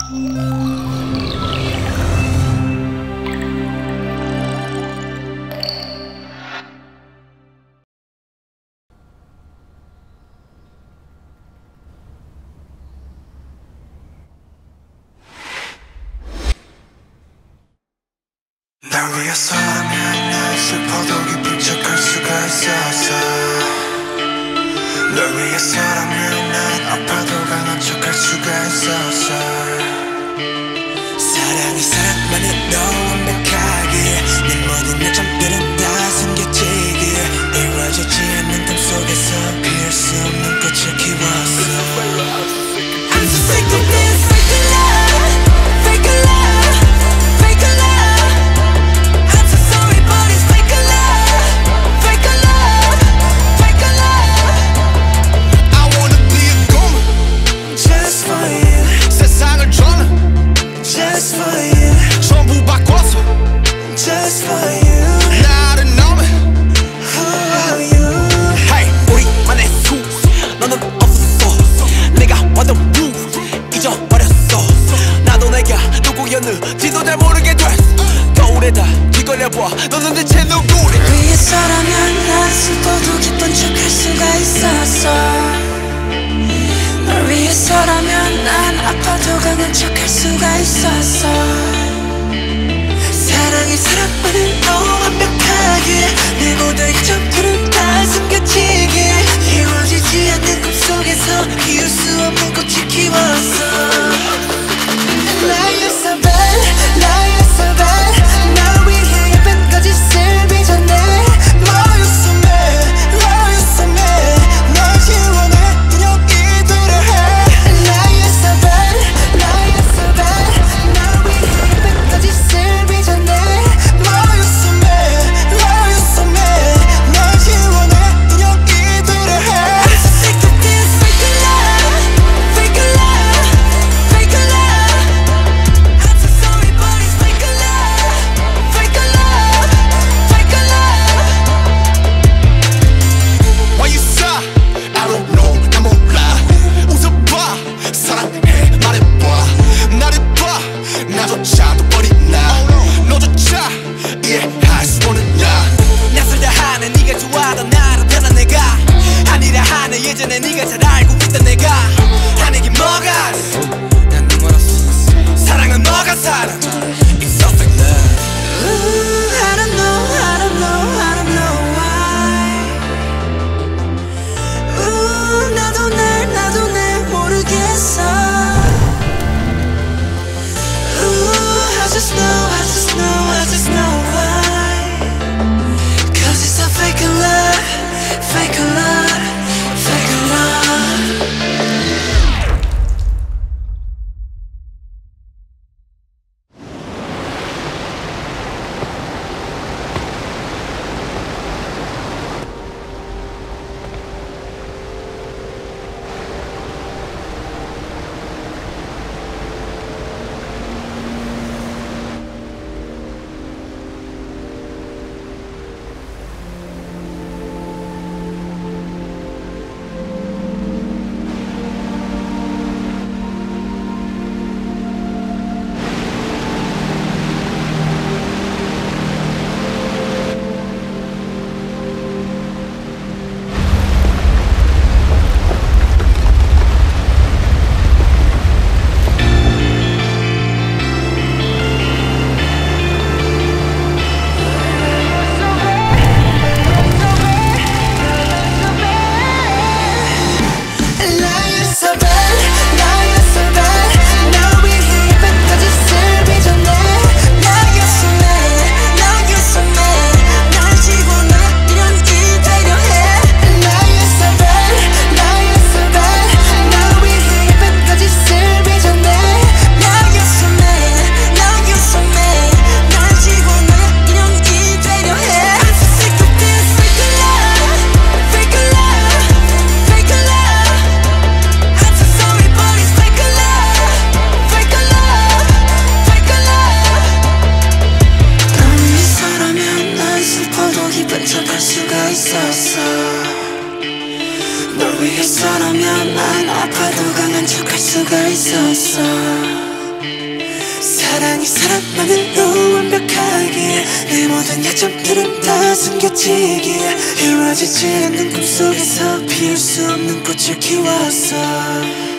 날 위해서라면 난 슬퍼도 기쁜 척할 수가 있었어. 널 위해서라면 난 아파도 강한 척할 수가 있었어. 사랑이 사랑만으로 완벽하게 내 모든 약점들은 다 숨겨지기에 이루어지지 않는 꿈 속에서 피울 수 없는 꽃을 키웠어. I'm so sick of this fake love, fake love, fake love. I'm so sorry but it's fake love, fake love, fake love. I wanna be a goon just for you. 세상을 저는 just for you. 전부 바꿔서 just for you. 나를 너무 who are you? Hey, 우리만의 수 너는 없어. 내가 완전 blue 잊어버렸어. 나도 내가 누구였는지도 잘 모르게 됐어. 거울에다 뒤걸려봐 너는 대체 누구래. 위해서라면 난 슬퍼도 기쁜 척할 수가 있었어. 널 위해서라면 난 아파도 강한 척할 수가 있었어. 사랑이 사랑만을 너무 완벽하게 내 모든 약점들은 다 숨겨지게 이루어지지 않는 꿈속에서 피울 수 없는 꽃을 키웠어. Lie is so bad, lie is so bad. 날 위해 예쁜 거짓을 빚어내. Lie is so mad, lie is so mad. 널 지워내 눈여기 도래해. Lie is so bad, lie is so bad. 날 위해 예쁜 거짓을 빚어내. Lie is so mad, lie is so mad. 널 지워내 눈여기 도래해. I'm so sick of this fake love, fake love, fake love. I'm so sorry but it's fake love, fake love, fake love. Why you sad? I don't know. 나 몰라. 웃어봐. 사랑해 말해봐. 나를 봐. 나조차도 버린 나. 너조차 이해할 수 없는 나. 낯설다 하는 네가 좋아하던 나를 변한 내가 아니라 하는 예전에 네가 잘 알고 있던 내가 하는 게 뭐가 난 눈멀었어. 사랑은 뭐가 사랑 It's so fake love. Ooh, I don't know, I don't know, I don't know why. Ooh, 나도 날 모르겠어. Ooh, I just know, I just know, I just know why. Cause it's a fake love, fake love, fake love. 점들은 다 숨겨지기에 이루어지지 않는 꿈속에서 피울 수 없는 꽃을 키웠어